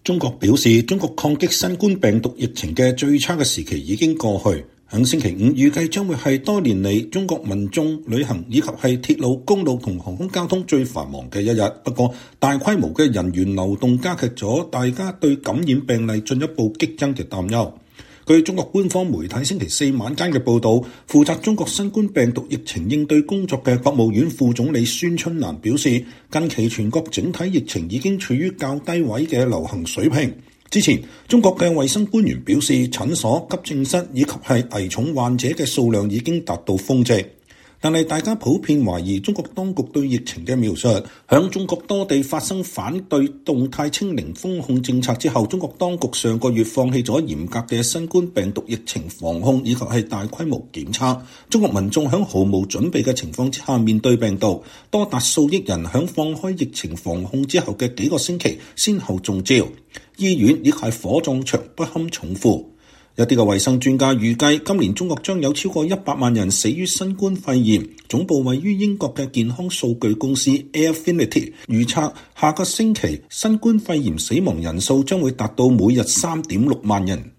中國表示，中國抗擊新冠病毒疫情嘅最差嘅時期已經過去。喺星期五預計將會係多年嚟中國民眾旅行以及係鐵路、公路同航空交通最繁忙嘅一日。不過，大規模嘅人員流動加劇咗大家對感染病例進一步激增嘅擔憂。據中國官方媒體星期四晚間嘅報導，負責中國新冠病毒疫情應對工作嘅國務院副總理孫春蘭表示，近期全國整體疫情已經處於較低位嘅流行水平。之前，中國嘅衛生官員表示，診所、急症室以及係危重患者嘅數量已經達到峰值。但係大家普遍懷疑中國當局對疫情嘅描述。響中國多地發生反對動態清零封控政策之後，中國當局上個月放棄咗嚴格嘅新冠病毒疫情防控以及係大規模檢測。中國民眾響毫無準備嘅情況之下面對病毒，多達數億人響放開疫情防控之後嘅幾個星期先後中招，醫院亦係火葬場不堪重負。一啲嘅衛生專家預計，今年中國將有超過100萬人死於新冠肺炎。總部位於英國嘅健康數據公司 Airfinity 預測，下個星期新冠肺炎死亡人數將會達到每日3.6萬人。